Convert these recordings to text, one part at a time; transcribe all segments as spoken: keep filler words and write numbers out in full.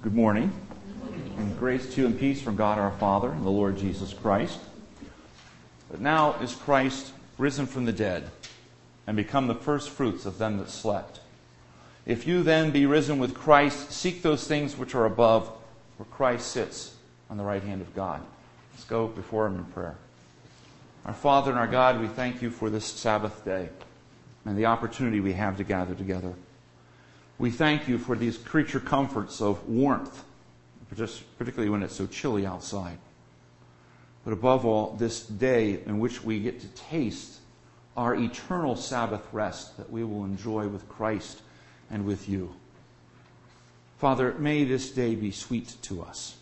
Good morning, and grace to you and peace from God our Father and the Lord Jesus Christ. But now is Christ risen from the dead and become the first fruits of them that slept. If you then be risen with Christ, seek those things which are above, where Christ sits on the right hand of God. Let's go before Him in prayer. Our Father and our God, we thank you for this Sabbath day and the opportunity we have to gather together. We thank you for these creature comforts of warmth, particularly when it's so chilly outside. But above all, this day in which we get to taste our eternal Sabbath rest that we will enjoy with Christ and with you. Father, may this day be sweet to us.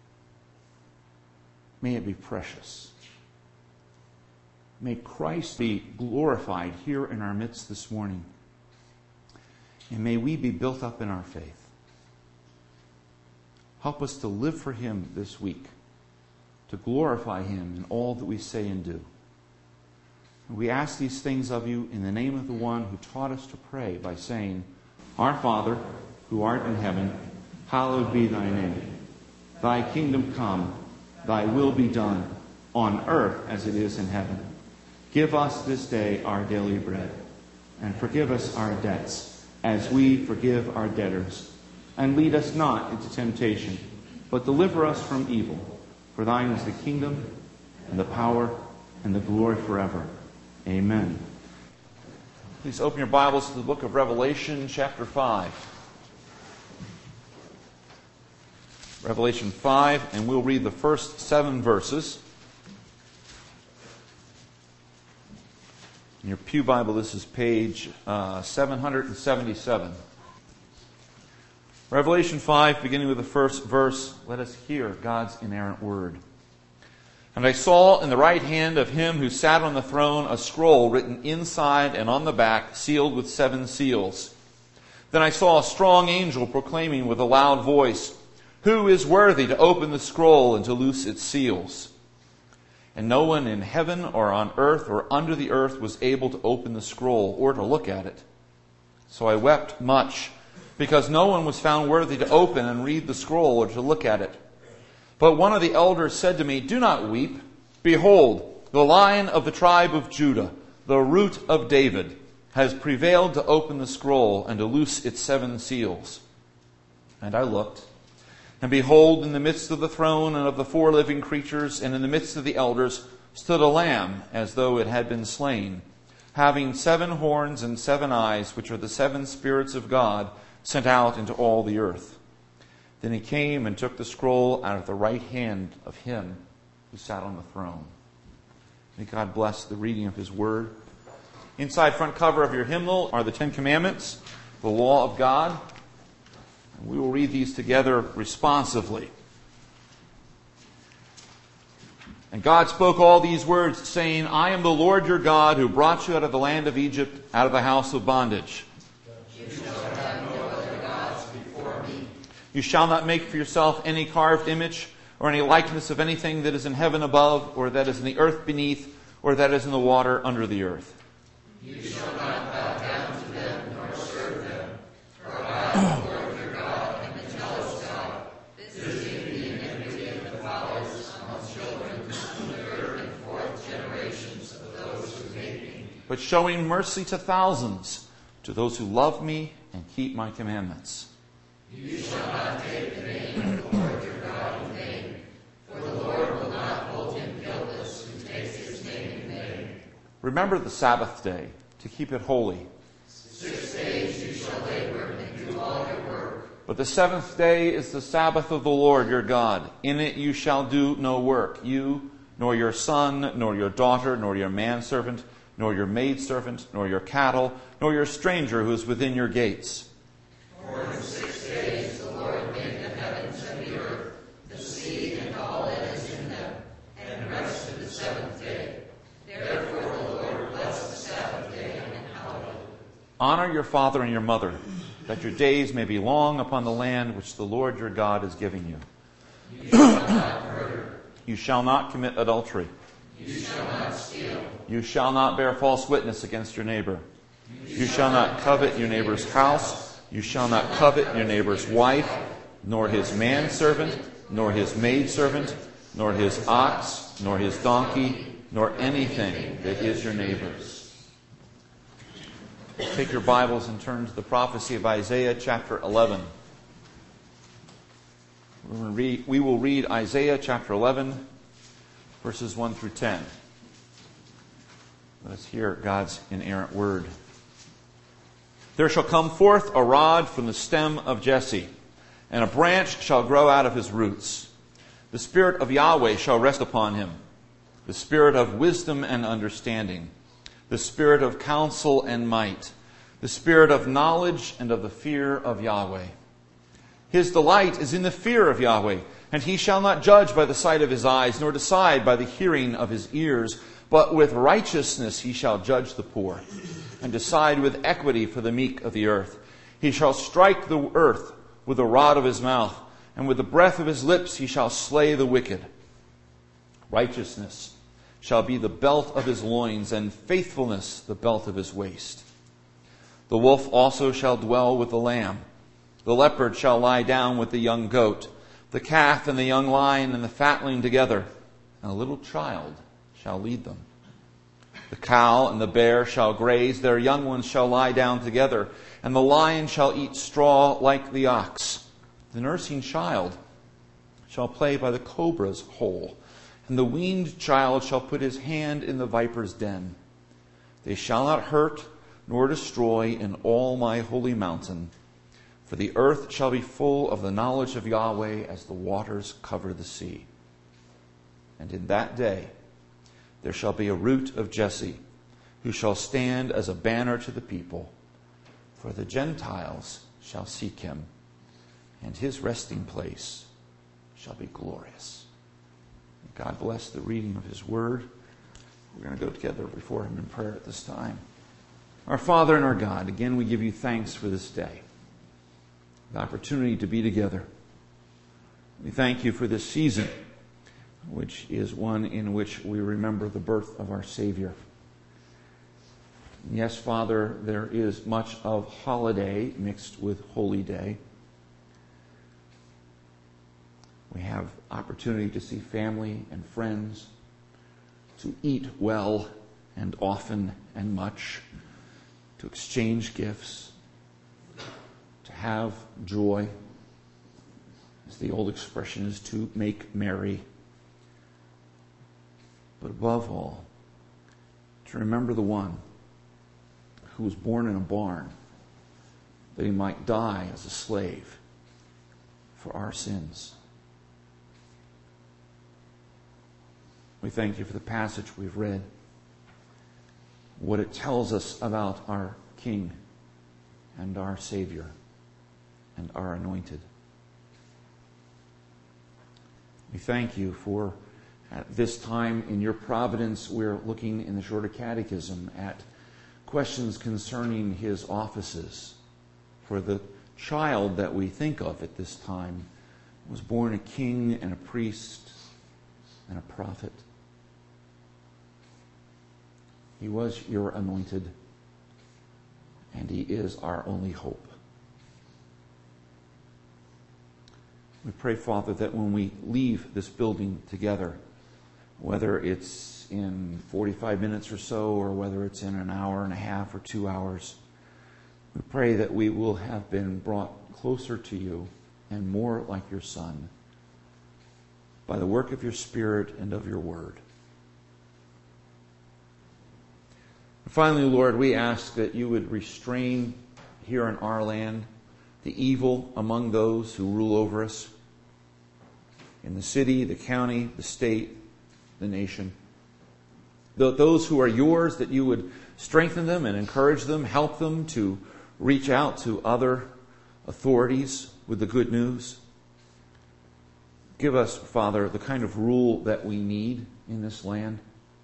May it be precious. May Christ be glorified here in our midst this morning. And may we be built up in our faith. Help us to live for Him this week, to glorify Him in all that we say and do. And we ask these things of you in the name of the one who taught us to pray by saying, Our Father, who art in heaven, hallowed be thy name. Thy kingdom come, thy will be done, on earth as it is in heaven. Give us this day our daily bread, and forgive us our debts, as we forgive our debtors. And lead us not into temptation, but deliver us from evil. For thine is the kingdom, and the power, and the glory forever. Amen. Please open your Bibles to the book of Revelation, chapter five. Revelation five, and we'll read the first seven verses. In your pew Bible, this is page uh, seven hundred seventy-seven. Revelation five, beginning with the first verse, let us hear God's inerrant word. And I saw in the right hand of him who sat on the throne a scroll written inside and on the back, sealed with seven seals. Then I saw a strong angel proclaiming with a loud voice, Who is worthy to open the scroll and to loose its seals? And no one in heaven or on earth or under the earth was able to open the scroll or to look at it. So I wept much, because no one was found worthy to open and read the scroll or to look at it. But one of the elders said to me, Do not weep. Behold, the Lion of the tribe of Judah, the Root of David, has prevailed to open the scroll and to loose its seven seals. And I looked, and behold, in the midst of the throne and of the four living creatures, and in the midst of the elders, stood a lamb, as though it had been slain, having seven horns and seven eyes, which are the seven spirits of God, sent out into all the earth. Then he came and took the scroll out of the right hand of him who sat on the throne. May God bless the reading of His word. Inside front cover of your hymnal are the Ten Commandments, the law of God. We will read these together responsively. And God spoke all these words, saying, I am the Lord your God, who brought you out of the land of Egypt, out of the house of bondage. You shall have no other gods before me. You shall not make for yourself any carved image, or any likeness of anything that is in heaven above, or that is in the earth beneath, or that is in the water under the earth. You shall not bow down to them, nor serve them, for I am the Lord. But showing mercy to thousands, to those who love me and keep my commandments. You shall not take the name of the Lord your God in vain, for the Lord will not hold him guiltless who takes his name in vain. Remember the Sabbath day, to keep it holy. Six days you shall labor and do all your work. But the seventh day is the Sabbath of the Lord your God. In it you shall do no work, you, nor your son, nor your daughter, nor your manservant, nor your maidservant, nor your cattle, nor your stranger who is within your gates. For in six days the Lord made the heavens and the earth, the sea and all that is in them, and rested the seventh day. Therefore the Lord blessed the Sabbath day and hallowed it. Honor your father and your mother, that your days may be long upon the land which the Lord your God is giving you. You shall not murder. You shall not commit adultery. You shall not steal. You shall not bear false witness against your neighbor. You, you shall not covet your neighbor's house. You shall not covet your neighbor's wife. nor his manservant, nor his maidservant, nor his ox, nor his donkey, nor anything that is your neighbor's. Take your Bibles and turn to the prophecy of Isaiah chapter eleven. We will read Isaiah chapter eleven, verses one through ten. Let us hear God's inerrant word. There shall come forth a rod from the stem of Jesse, and a branch shall grow out of his roots. The Spirit of Yahweh shall rest upon him, the Spirit of wisdom and understanding, the Spirit of counsel and might, the Spirit of knowledge and of the fear of Yahweh. His delight is in the fear of Yahweh, and he shall not judge by the sight of his eyes, nor decide by the hearing of his ears, but with righteousness he shall judge the poor, and decide with equity for the meek of the earth. He shall strike the earth with the rod of his mouth, and with the breath of his lips he shall slay the wicked. Righteousness shall be the belt of his loins, and faithfulness the belt of his waist. The wolf also shall dwell with the lamb. The leopard shall lie down with the young goat, the calf and the young lion and the fatling together, and a little child shall lead them. The cow and the bear shall graze, their young ones shall lie down together, and the lion shall eat straw like the ox. The nursing child shall play by the cobra's hole, and the weaned child shall put his hand in the viper's den. They shall not hurt nor destroy in all my holy mountain, for the earth shall be full of the knowledge of Yahweh as the waters cover the sea. And in that day there shall be a root of Jesse, who shall stand as a banner to the people. For the Gentiles shall seek him, and his resting place shall be glorious. God bless the reading of his word. We're going to go together before him in prayer at this time. Our Father and our God, again we give you thanks for this day, the opportunity to be together. We thank you for this season, which is one in which we remember the birth of our Savior. Yes, Father, there is much of holiday mixed with holy day. We have opportunity to see family and friends, to eat well and often and much, to exchange gifts, to have joy, as the old expression is, to make merry. But above all, to remember the one who was born in a barn, that he might die as a slave for our sins. We thank you for the passage we've read, what it tells us about our King and our Savior and our Anointed. We thank you for, at this time in your providence, we're looking in the Shorter Catechism at questions concerning his offices. For the child that we think of at this time was born a king and a priest and a prophet. He was your anointed, and he is our only hope. We pray, Father, that when we leave this building together, whether it's in forty-five minutes or so, or whether it's in an hour and a half or two hours, we pray that we will have been brought closer to you and more like your Son by the work of your Spirit and of your Word. And finally, Lord, we ask that you would restrain here in our land the evil among those who rule over us in the city, the county, the state, the nation. Those who are yours, that you would strengthen them and encourage them, help them to reach out to other authorities with the good news. Give us, Father, the kind of rule that we need in this land,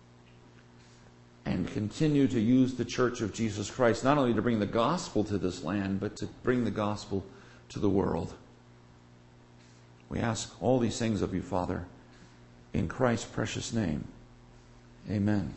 and continue to use the Church of Jesus Christ not only to bring the gospel to this land, but to bring the gospel to the world. We ask all these things of you, Father, in Christ's precious name. Amen.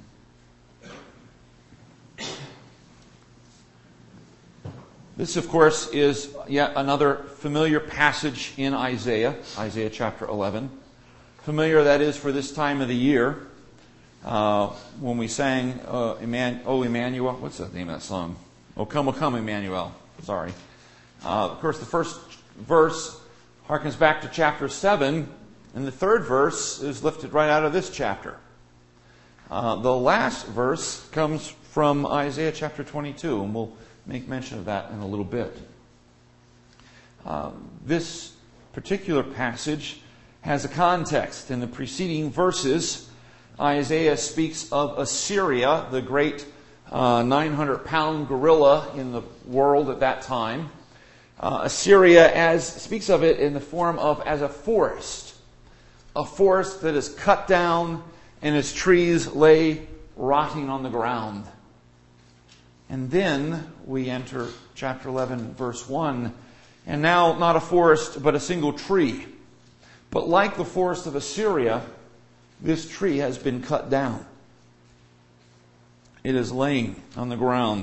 This, of course, is yet another familiar passage in Isaiah, Isaiah chapter eleven. Familiar, that is, for this time of the year. Uh, when we sang, uh, Eman- Oh Emmanuel, what's the name of that song? Oh Come, Oh Come Emmanuel, sorry. Uh, of course, the first verse harkens back to chapter seven, and the third verse is lifted right out of this chapter. Uh, the last verse comes from Isaiah chapter twenty-two, and we'll make mention of that in a little bit. Uh, this particular passage has a context. In the preceding verses, Isaiah speaks of Assyria, the great uh, nine hundred pound gorilla in the world at that time. Uh, Assyria as speaks of it in the form of as a forest, a forest that is cut down and its trees lay rotting on the ground. And then we enter chapter eleven, verse one, and now not a forest, but a single tree. But like the forest of Assyria, this tree has been cut down. It is laying on the ground.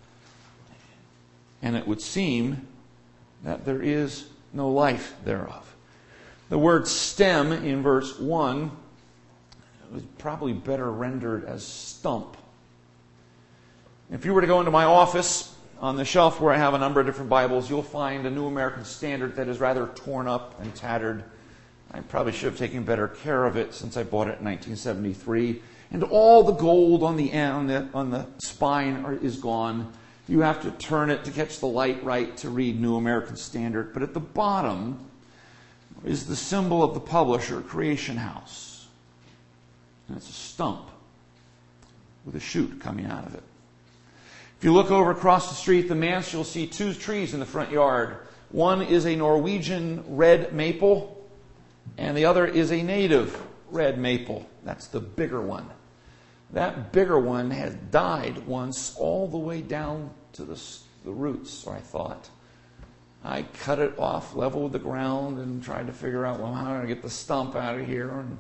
And it would seem that there is no life thereof. The word stem in verse one was probably better rendered as stump. If you were to go into my office, on the shelf where I have a number of different Bibles, you'll find a New American Standard that is rather torn up and tattered. I probably should have taken better care of it since I bought it in nineteen seventy-three. And all the gold on the end, on the, on the spine are, is gone. You have to turn it to catch the light right to read New American Standard. But at the bottom is the symbol of the publisher, Creation House. And it's a stump with a shoot coming out of it. If you look over across the street, the manse, you'll see two trees in the front yard. One is a Norwegian red maple, and the other is a native red maple. That's the bigger one. That bigger one has died once all the way down to the, the roots, or I thought. I cut it off level with the ground and tried to figure out, well, how am I going to get the stump out of here? And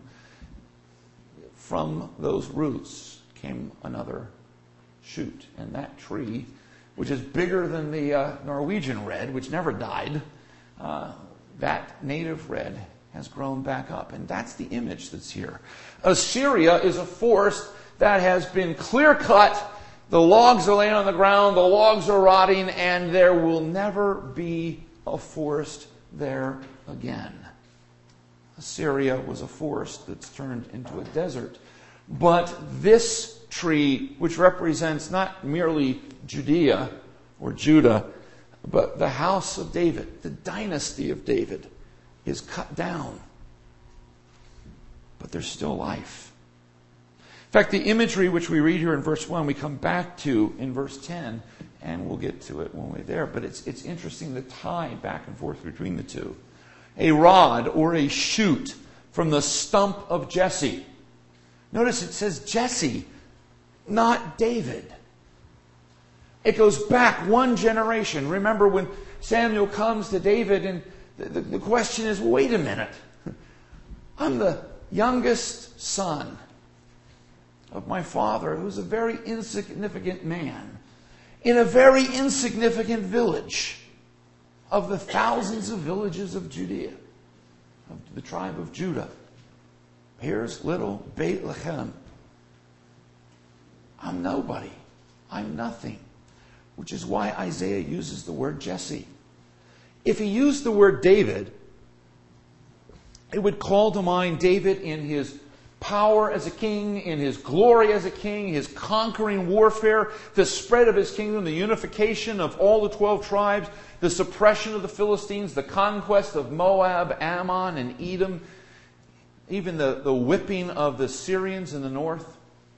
from those roots came another shoot. And that tree, which is bigger than the uh, Norwegian red, which never died, uh, that native red has grown back up. And that's the image that's here. Assyria is a forest that has been clear cut. The logs are laying on the ground, the logs are rotting, and there will never be a forest there again. Assyria was a forest that's turned into a desert. But this tree, which represents not merely Judea or Judah, but the house of David, the dynasty of David, is cut down. But there's still life. In fact, the imagery which we read here in verse one, we come back to in verse ten, and we'll get to it when we're there. But it's, it's interesting the tie back and forth between the two. A rod or a shoot from the stump of Jesse. Notice it says Jesse, not David. It goes back one generation. Remember when Samuel comes to David and the, the, the question is, wait a minute. I'm the youngest son of my father, who's a very insignificant man in a very insignificant village of the thousands of villages of Judea, of the tribe of Judah. Here's little Bethlehem. I'm nobody. I'm nothing. Which is why Isaiah uses the word Jesse. If he used the word David, it would call to mind David in his power as a king, in his glory as a king, his conquering warfare, the spread of his kingdom, the unification of all the twelve tribes, the suppression of the Philistines, the conquest of Moab, Ammon, and Edom, even the, the whipping of the Syrians in the north.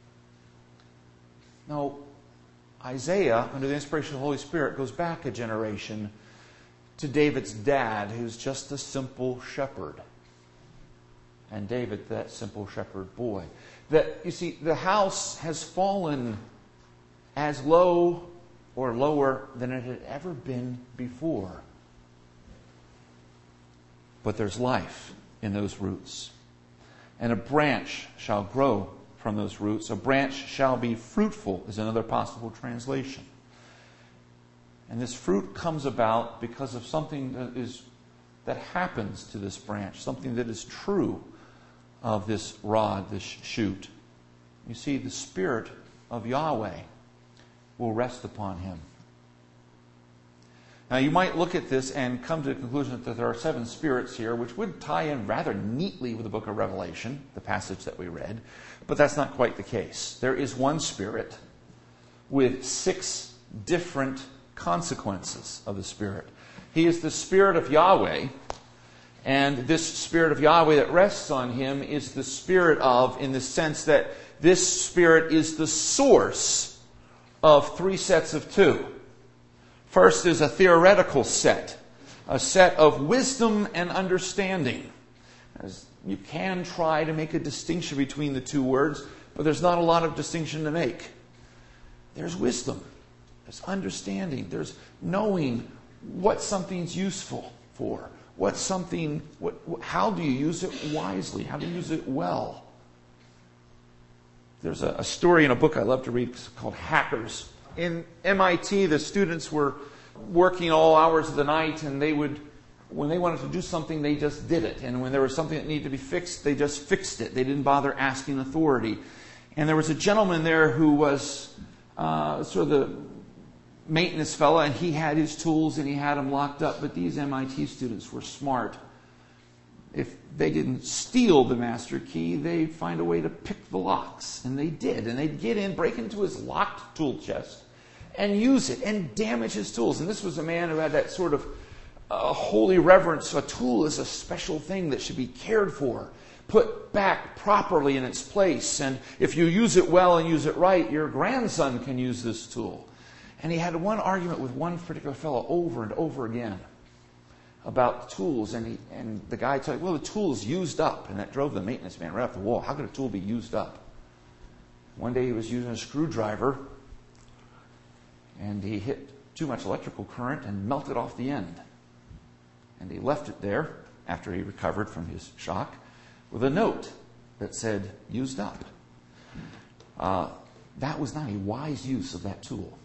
No, Isaiah, under the inspiration of the Holy Spirit, goes back a generation to David's dad, who's just a simple shepherd. And David, that simple shepherd boy. That, you see, the house has fallen as low or lower than it had ever been before. But there's life in those roots. And a branch shall grow from those roots. A branch shall be fruitful is another possible translation. And this fruit comes about because of something that is that happens to this branch, something that is true of this rod, this shoot. You see, the Spirit of Yahweh will rest upon him. Now, you might look at this and come to the conclusion that there are seven spirits here, which would tie in rather neatly with the book of Revelation, the passage that we read, but that's not quite the case. There is one Spirit with six different consequences of the Spirit. He is the Spirit of Yahweh, and this Spirit of Yahweh that rests on him is the Spirit of, in the sense that this Spirit is the source of three sets of two. First is a theoretical set, a set of wisdom and understanding. As you can try to make a distinction between the two words, but there's not a lot of distinction to make. There's wisdom, there's understanding, there's knowing what something's useful for, what something, what, how do you use it wisely, how do you use it well. There's a, a story in a book I love to read called Hackers. In M I T, the students were working all hours of the night, and they would, when they wanted to do something, they just did it. And when there was something that needed to be fixed, they just fixed it. They didn't bother asking authority. And there was a gentleman there who was uh, sort of the maintenance fellow, and he had his tools and he had them locked up. But these M I T students were smart. If they didn't steal the master key, they'd find a way to pick the locks. And they did. And they'd get in, break into his locked tool chest, and use it, and damage his tools. And this was a man who had that sort of uh, holy reverence. A tool is a special thing that should be cared for, put back properly in its place. And if you use it well and use it right, your grandson can use this tool. And he had one argument with one particular fellow over and over again about tools, and he, and the guy told him, well, the tool is used up, and that drove the maintenance man right off the wall. How could a tool be used up? One day he was using a screwdriver, and he hit too much electrical current and melted off the end. And he left it there, after he recovered from his shock, with a note that said, used up. Uh, that was not a wise use of that tool.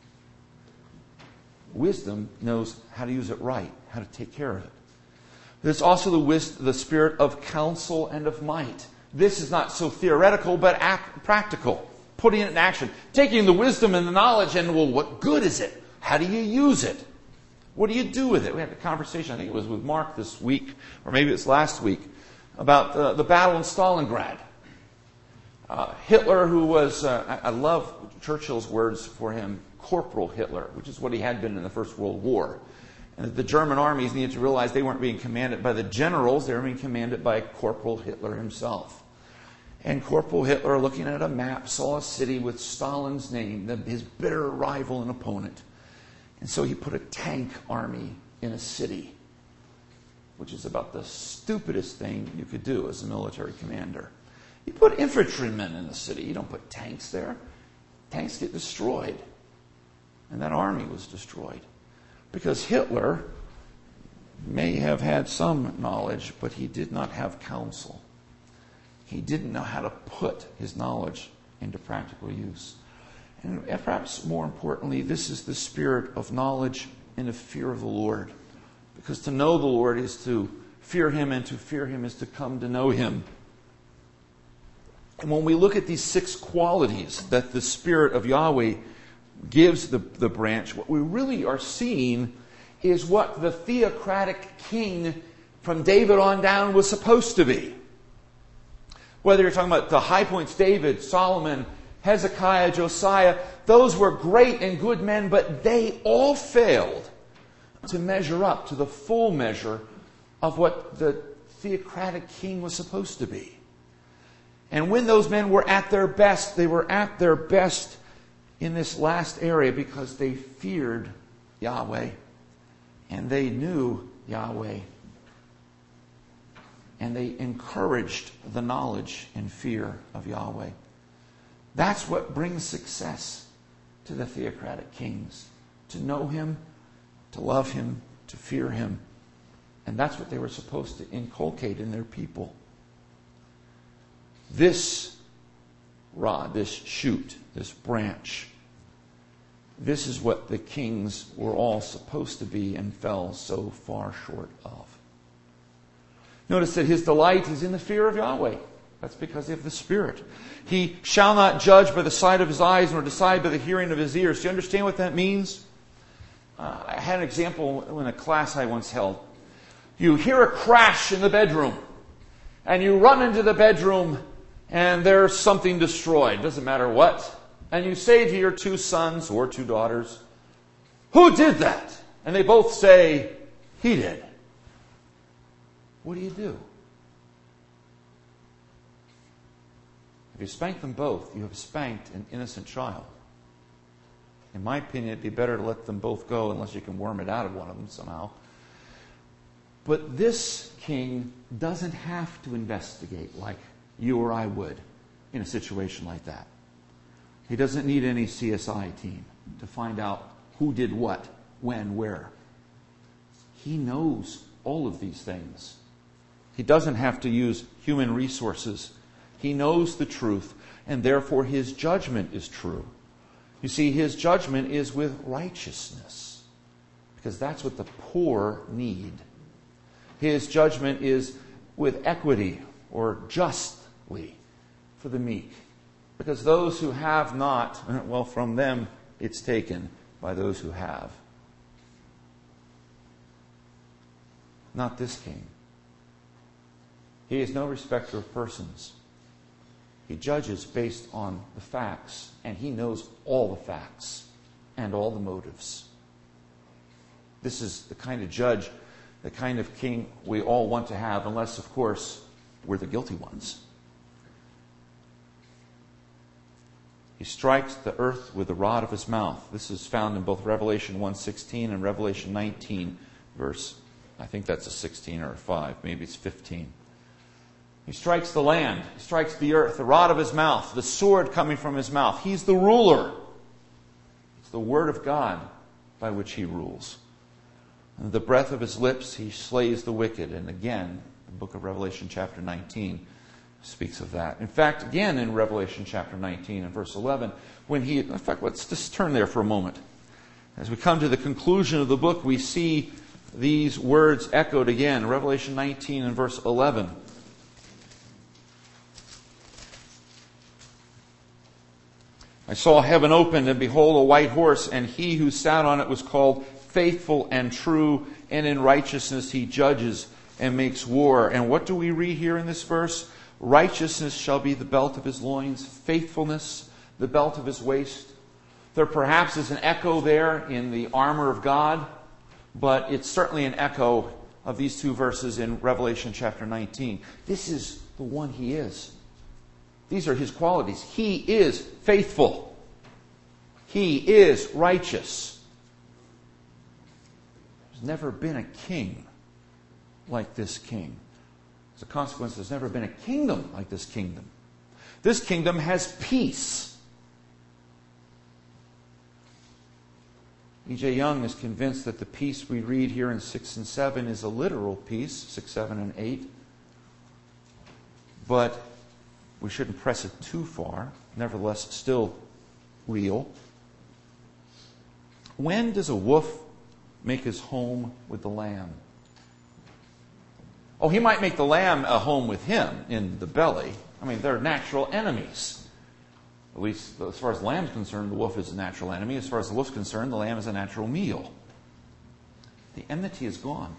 Wisdom knows how to use it right, how to take care of it. There's also the, wis- the spirit of counsel and of might. This is not so theoretical, but act- practical. Putting it in action. Taking the wisdom and the knowledge and, well, what good is it? How do you use it? What do you do with it? We had a conversation, I think it was with Mark this week, or maybe it was last week, about the, the battle in Stalingrad. Uh, Hitler, who was, uh, I, I love Churchill's words for him, Corporal Hitler, which is what he had been in the First World War. And the German armies needed to realize they weren't being commanded by the generals, they were being commanded by Corporal Hitler himself. And Corporal Hitler, looking at a map, saw a city with Stalin's name, the, his bitter rival and opponent. And so he put a tank army in a city, which is about the stupidest thing you could do as a military commander. You put infantrymen in the city. You don't put tanks there. Tanks get destroyed. And that army was destroyed. Because Hitler may have had some knowledge, but he did not have counsel. He didn't know how to put his knowledge into practical use. And perhaps more importantly, this is the spirit of knowledge and of fear of the Lord. Because to know the Lord is to fear Him, and to fear Him is to come to know Him. And when we look at these six qualities that the Spirit of Yahweh gives the, the branch, what we really are seeing is what the theocratic king from David on down was supposed to be. Whether you're talking about the high points, David, Solomon, Hezekiah, Josiah, those were great and good men, but they all failed to measure up to the full measure of what the theocratic king was supposed to be. And when those men were at their best, they were at their best in this last area because they feared Yahweh and they knew Yahweh. And they encouraged the knowledge and fear of Yahweh. That's what brings success to the theocratic kings. To know Him, to love Him, to fear Him. And that's what they were supposed to inculcate in their people. This rod, this shoot, this branch, This is what the kings were all supposed to be and fell so far short of. Notice that his delight is in the fear of Yahweh. That's because of the Spirit. He shall not judge by the sight of his eyes, nor decide by the hearing of his ears. Do you understand what that means? Uh, I had an example in a class I once held. You hear a crash in the bedroom, and you run into the bedroom, and there's something destroyed. Doesn't matter what. And you say to your two sons or two daughters, "Who did that?" And they both say, "He did." What do you do? If you spank them both, you have spanked an innocent child. In my opinion, it'd be better to let them both go unless you can worm it out of one of them somehow. But this king doesn't have to investigate like you or I would in a situation like that. He doesn't need any C S I team to find out who did what, when, where. He knows all of these things. He doesn't have to use human resources. He knows the truth, and therefore his judgment is true. You see, his judgment is with righteousness, because that's what the poor need. His judgment is with equity, or justly, for the meek. Because those who have not, well, from them it's taken by those who have. Not this king. He is no respecter of persons. He judges based on the facts, and he knows all the facts and all the motives. This is the kind of judge, the kind of king we all want to have, unless, of course, we're the guilty ones. He strikes the earth with the rod of his mouth. This is found in both Revelation one sixteen and Revelation nineteen, verse, I think that's a sixteen or a five, maybe it's fifteen. He strikes the land, he strikes the earth, the rod of his mouth, the sword coming from his mouth. He's the ruler. It's the word of God by which he rules. And the breath of his lips, he slays the wicked. And again, the book of Revelation chapter nineteen speaks of that. In fact, again in Revelation chapter nineteen and verse eleven, when he, in fact, let's just turn there for a moment. As we come to the conclusion of the book, we see these words echoed again. Revelation nineteen and verse eleven. I saw heaven opened, and behold, a white horse, and he who sat on it was called Faithful and True, and in righteousness he judges and makes war. And what do we read here in this verse? Righteousness shall be the belt of his loins, faithfulness the belt of his waist. There perhaps is an echo there in the armor of God, but it's certainly an echo of these two verses in Revelation chapter nineteen. This is the one he is. These are his qualities. He is faithful. He is righteous. There's never been a king like this king. As a consequence, there's never been a kingdom like this kingdom. This kingdom has peace. E J Young is convinced that the peace we read here in six and seven is a literal peace, six, seven, and eight. But we shouldn't press it too far. Nevertheless, still real. When does a wolf make his home with the lamb? Oh, he might make the lamb a home with him in the belly. I mean, they're natural enemies. At least as far as the lamb's concerned, the wolf is a natural enemy. As far as the wolf's concerned, the lamb is a natural meal. The enmity is gone.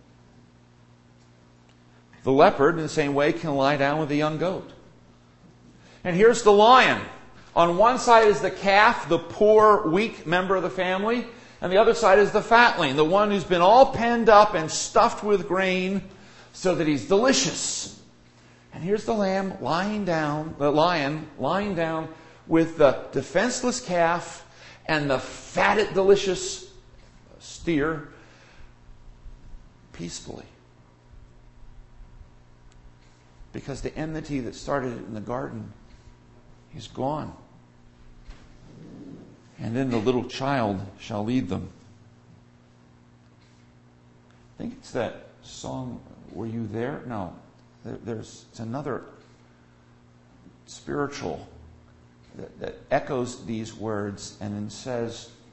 The leopard, in the same way, can lie down with the young goat. And here's the lion. On one side is the calf, the poor, weak member of the family. And the other side is the fatling, the one who's been all penned up and stuffed with grain so that he's delicious. And here's the lamb lying down, the lion lying down with the defenseless calf and the fatted, delicious steer peacefully. Because the enmity that started in the garden is gone. And then the little child shall lead them. I think it's that song, Were You There? No. There's it's another spiritual that, that echoes these words and then says,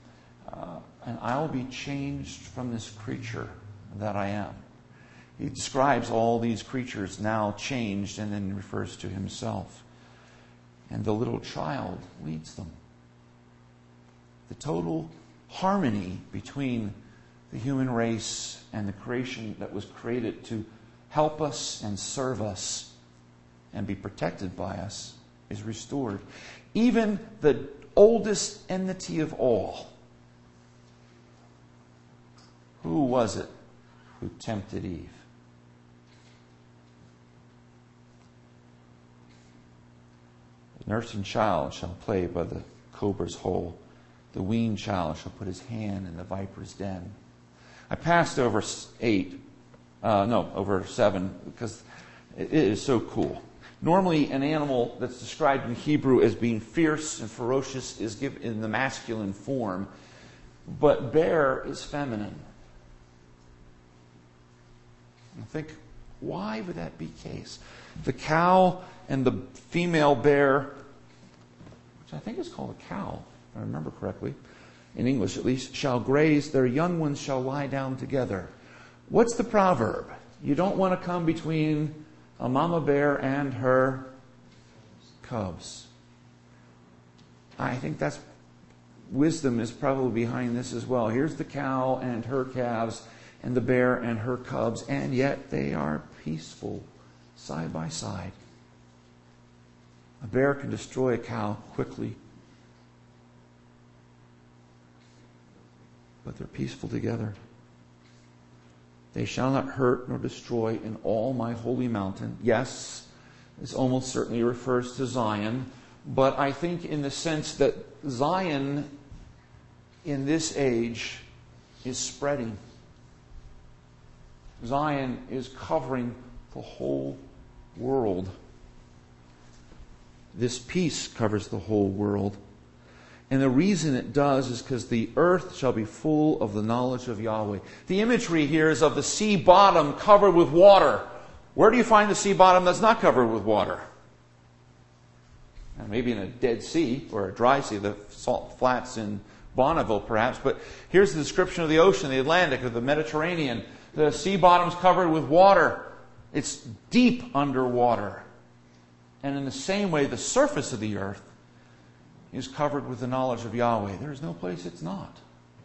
uh, and I will be changed from this creature that I am. He describes all these creatures now changed and then refers to himself. And the little child leads them. The total harmony between the human race and the creation that was created to help us and serve us and be protected by us is restored. Even the oldest enmity of all. Who was it who tempted Eve? The nursing child shall play by the cobra's hole. The weaned child shall put his hand in the viper's den. I passed over eight, uh, no, over seven, because it is so cool. Normally, an animal that's described in Hebrew as being fierce and ferocious is given in the masculine form, but bear is feminine. I think, why would that be the case? The cow and the female bear, which I think is called a cow, if I remember correctly, in English at least, shall graze, their young ones shall lie down together. What's the proverb? You don't want to come between a mama bear and her cubs. I think that's wisdom is probably behind this as well. Here's the cow and her calves, and the bear and her cubs, and yet they are peaceful side by side. A bear can destroy a cow quickly, but they're peaceful together. They shall not hurt nor destroy in all my holy mountain. Yes, this almost certainly refers to Zion, but I think in the sense that Zion in this age is spreading. Zion is covering the whole world. This peace covers the whole world. And the reason it does is because the earth shall be full of the knowledge of Yahweh. The imagery here is of the sea bottom covered with water. Where do you find the sea bottom that's not covered with water? And maybe in a dead sea or a dry sea, the salt flats in Bonneville perhaps. But here's the description of the ocean, the Atlantic or the Mediterranean. The sea bottom's covered with water. It's deep underwater. And in the same way, the surface of the earth is covered with the knowledge of Yahweh. There is no place it's not.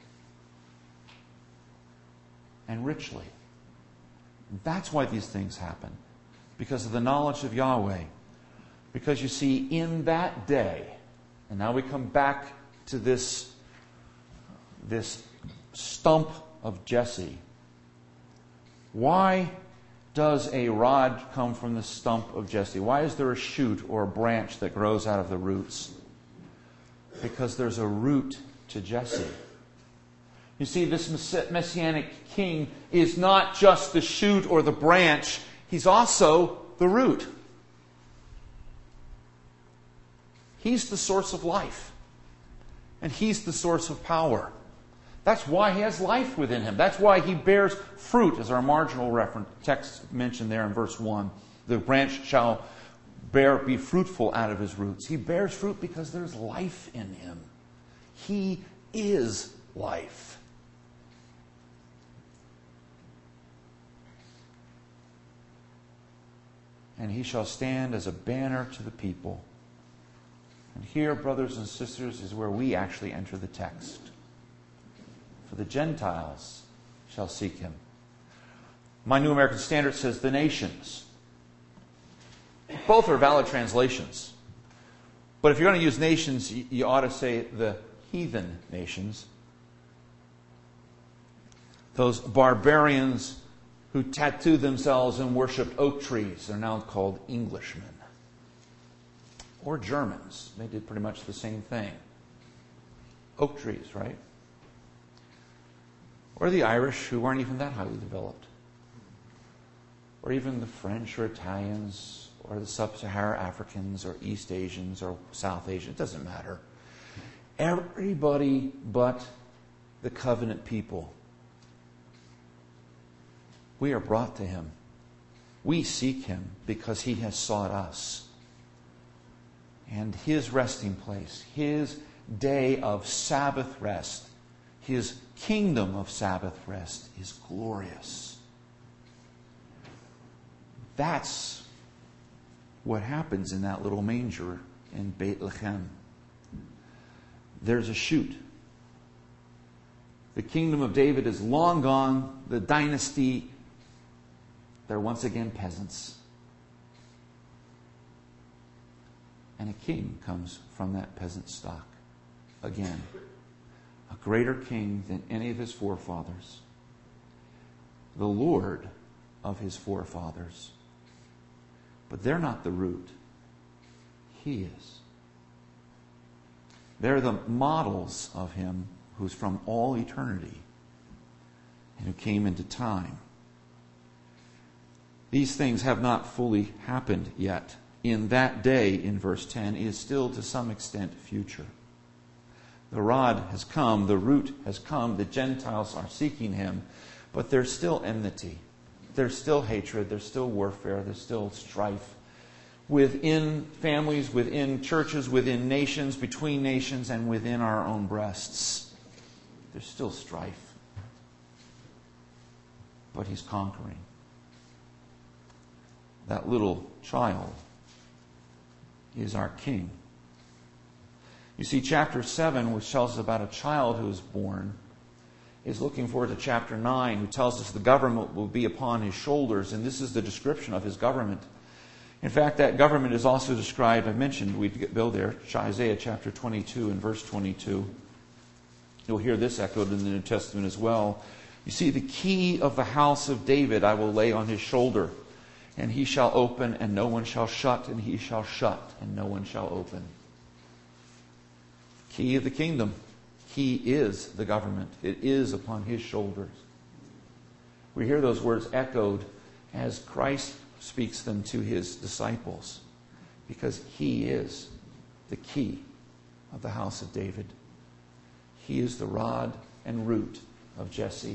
And richly. That's why these things happen. Because of the knowledge of Yahweh. Because you see, in that day, and now we come back to this, this stump of Jesse. Why does a rod come from the stump of Jesse? Why is there a shoot or a branch that grows out of the roots? Because there's a root to Jesse. You see, this messianic king is not just the shoot or the branch. He's also the root. He's the source of life. And he's the source of power. That's why he has life within him. That's why he bears fruit, as our marginal reference text mentioned there in verse one. The branch shall bear, be fruitful out of his roots. He bears fruit because there's life in him. He is life. And he shall stand as a banner to the people. And here, brothers and sisters, is where we actually enter the text. For the Gentiles shall seek him. My New American Standard says the nations. Both are valid translations. But if you're going to use nations, you ought to say the heathen nations. Those barbarians who tattooed themselves and worshipped oak trees are now called Englishmen. Or Germans. They did pretty much the same thing. Oak trees, right? Or the Irish, who weren't even that highly developed. Or even the French or Italians, or the Sub-Saharan Africans, or East Asians, or South Asians. It doesn't matter. Everybody but the covenant people. We are brought to him. We seek him because he has sought us. And his resting place, his day of Sabbath rest, His kingdom of Sabbath rest is glorious. That's what happens in that little manger in Bethlehem. There's a shoot. The kingdom of David is long gone. The dynasty, they're once again peasants. And a king comes from that peasant stock again. A greater king than any of his forefathers. The Lord of his forefathers. But they're not the root. He is. They're the models of him who's from all eternity and who came into time. These things have not fully happened yet. In that day, in verse ten, is still to some extent future. The rod has come, the root has come, the Gentiles are seeking him, but there's still enmity. There's still hatred, there's still warfare, there's still strife within families, within churches, within nations, between nations, and within our own breasts. There's still strife. But he's conquering. That little child is our king. You see, chapter seven, which tells us about a child who is born, is looking forward to chapter nine, who tells us the government will be upon his shoulders, and this is the description of his government. In fact, that government is also described, I mentioned, we'd go there, Isaiah chapter twenty-two and verse twenty-two. You'll hear this echoed in the New Testament as well. You see, the key of the house of David I will lay on his shoulder, and he shall open, and no one shall shut, and he shall shut, and no one shall open. Key of the kingdom. He is the government. It is upon his shoulders. We hear those words echoed as Christ speaks them to his disciples, because he is the key of the house of David. He is the rod and root of Jesse,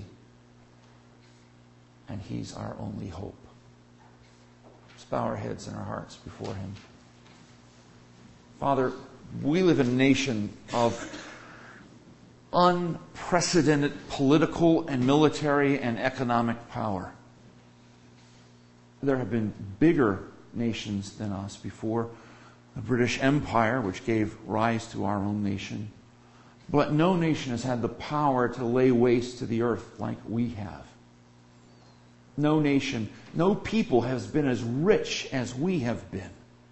and he's our only hope. Let's bow our heads and our hearts before him. Father, we live in a nation of unprecedented political and military and economic power. There have been bigger nations than us before. The British Empire, which gave rise to our own nation. But no nation has had the power to lay waste to the earth like we have. No nation, no people has been as rich as we have been.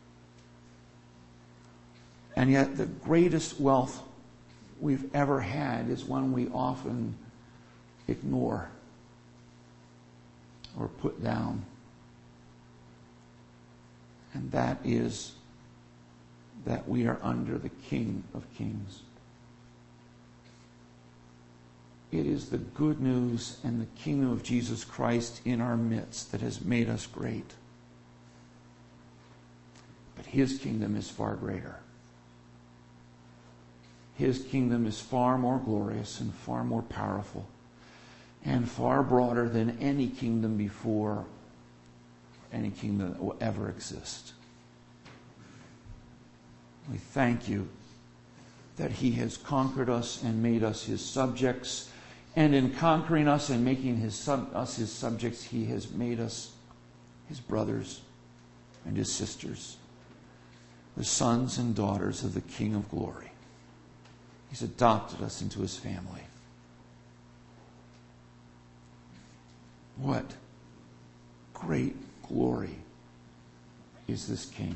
And yet the greatest wealth we've ever had is one we often ignore or put down. And that is that we are under the King of Kings. It is the good news and the kingdom of Jesus Christ in our midst that has made us great. But his kingdom is far greater. His kingdom is far more glorious and far more powerful and far broader than any kingdom before, any kingdom that will ever exist. We thank you that he has conquered us and made us his subjects. And in conquering us and making his sub, us his subjects, he has made us his brothers and his sisters, the sons and daughters of the King of Glory. He's adopted us into his family. What great glory is this King.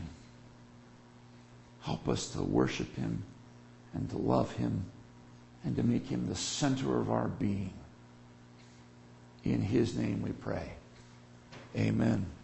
Help us to worship him and to love him and to make him the center of our being. In his name we pray. Amen.